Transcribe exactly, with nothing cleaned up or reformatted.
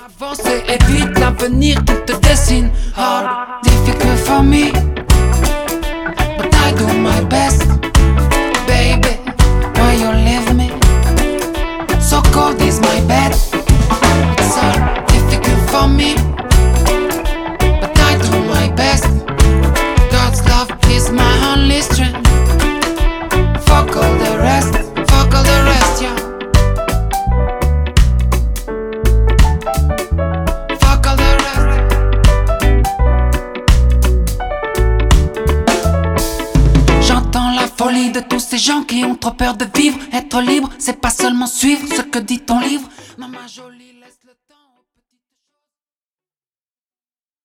Avance et évite l'avenir qui te dessine. Hard, difficult for me, but I do my best. Baby, why you leave me? So cold is my bed. It's hard, difficult for me, but I do my best. God's love is my only strength. Fuck all the rest, fuck all the rest, yeah. Fuck all the rest. J'entends la folie de tous ces gens qui ont trop peur de vivre. Être libre, c'est pas seulement suivre ce que dit ton livre. Non, ma jolie.